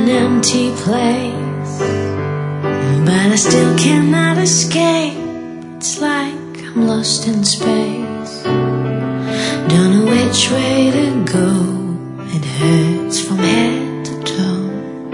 an empty place, but I still cannot escape. It's like I'm lost in space. Don't know which way to go. It hurts from head to toe.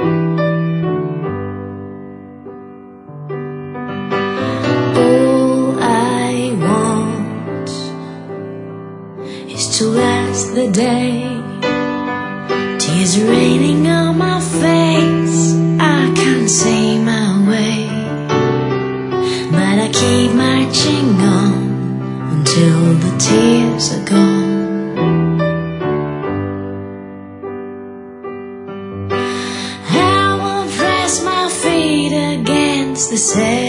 All I want is to last the day. Tears raining on my face, I can't see my way, but I keep marching on until the tears are gone. I will press my feet against the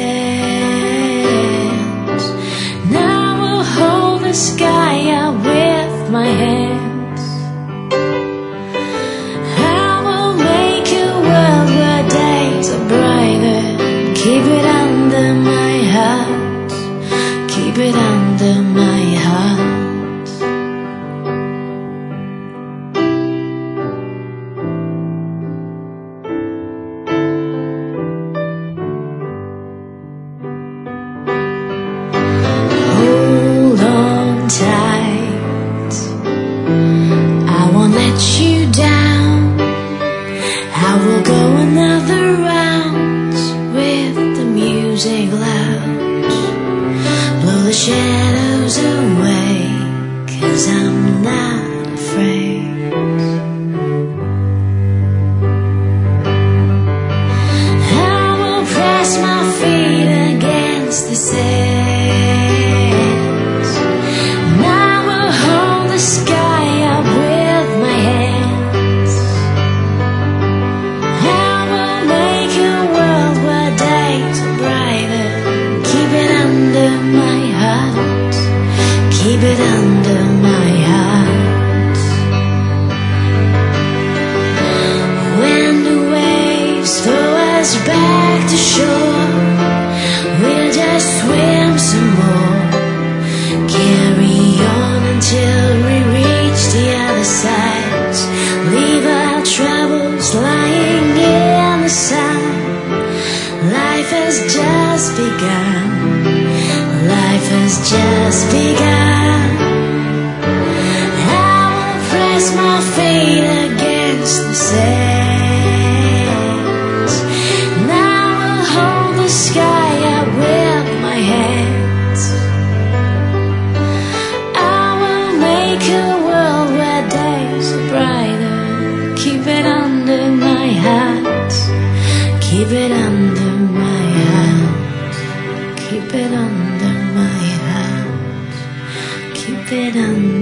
sand, and I will hold the sky up with my hands. Keep it under my heart, keep it under my heart. Hold on tight, I won't let you down. I will go another round with the music loud. Blow the shadows away, 'cause I'm not afraid. I will press my feet against the sand, and I will hold the sky up with my hands. I will make a world where days are brighter. Keep it under my heart, keep it under my heart. When the waves throw us back to shore, we'll just swim some more. Carry on until we reach the other side. Leave our troubles lying in the sun. Life has just begun, life has just begun. I will press my feet against the sand, and I will hold the sky up with my hands. I will make a world where days are brighter. Keep it under my heart, keep it under my heart, keep it under my heart, keep it under